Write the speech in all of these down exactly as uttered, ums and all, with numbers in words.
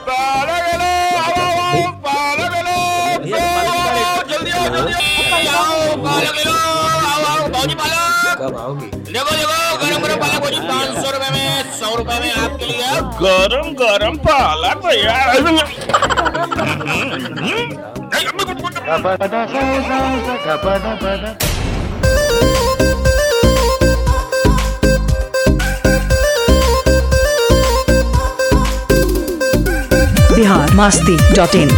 जल्दी आओ जल्दी आओ पालक ले लो, आओ आओ भाजी पालक। कब आओगी? देखो देखो गरम गरम पालक भाजी पाँच सौ रुपए में, सौ रुपए में आपके लिए गरम गरम पालक भैया। Bihar Masti dot in.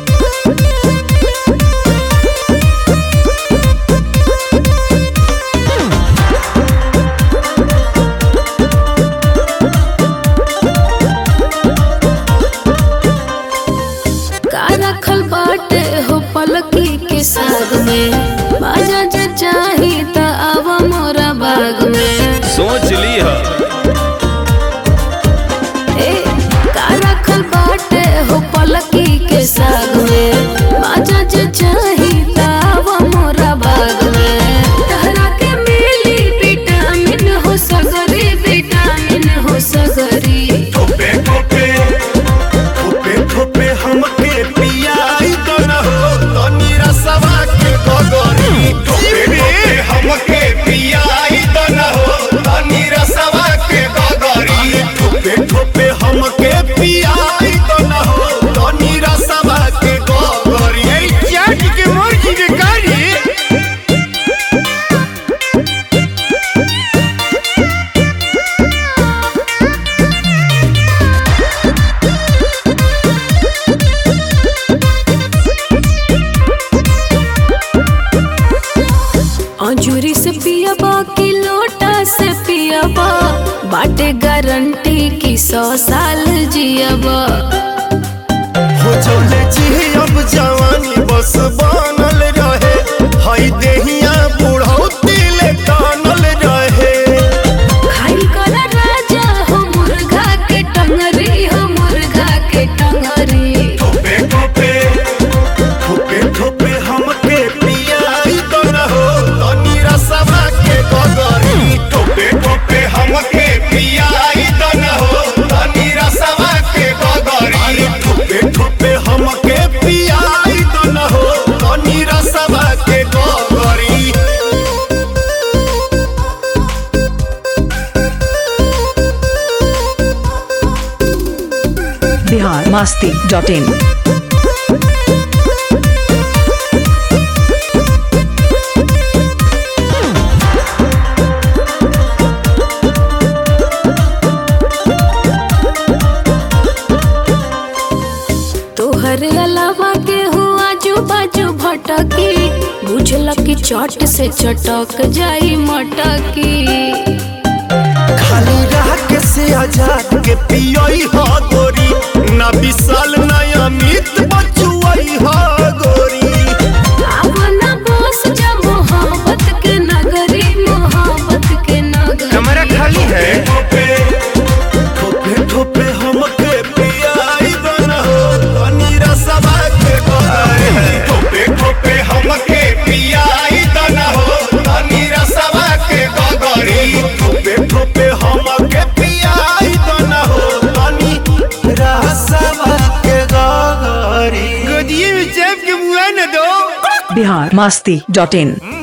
रखल बाटे हो पलकी के साग में, बाजा जे चाही त आवा मोरा बाग में। सोच ली है ए का रखल बाटे हो पलकी के साग में, बाजा जे चाही त आवा मोरा बाग में। तहरा के मिली विटामिन हो सगरी, विटामिन हो सगरी। ठोपे ठोपे ठोपे ठोपे हमके पियाई तो न हो तनी रसवा के गगरी। ठोपे ठोपे हमके पियाई तो न हो तनी रसवा के गगरी। ठोपे ठोपे हमके पियाई तो न हो तनी रसवा के गगरी। ए चाट के मुर्गी के कारी अंजूरी से पियाबा की लोटा से पियाबा, बाटे गारंटी की सौ साल जियाबा। हो चले जी अब जवानी बस बनल रहे, हई देहिया बुढ़ौती ले टानल रहे। खाई कर राजा हो मुर्गा के टंगरी, हो मुर्गा के टंगरी। ठोपे ठोपे ठोपे ठोपे हमके पियाई तो न हो तनी रसवा के गगरी। ठोपे ठोपे हमके पियाई तो न हो तनी रसवा के गगरी। ठोपे ठोपे हमके पियाई तो न हो तनी रसवा के गगरी। Bihar Masti dot in. तोहरे अलावा के हो आजू बाजू भटकी, बुझल की चट से चटक जाई मटकी। खाली राख से आजाद के पियोई हो गोरी, ना विशाल ना अमित बचुआई हो गोरी। आवना बस जा मोहब्बत के नगरी, मोहब्बत के नगरी। कमरा खाली है। ठोपे ठोपे ठोपे हमके पियाई बना हो तनी रसवा के गगरी। ठोपे ठोपे हमके पियाई बना हो तनी रसवा के गगरी। ठोपे ठोपे हमके पियाई बना हो तनी रसवा के गगरी। गोदिए में चैप के मुआ न दो। बिहार मस्ती डॉट इन।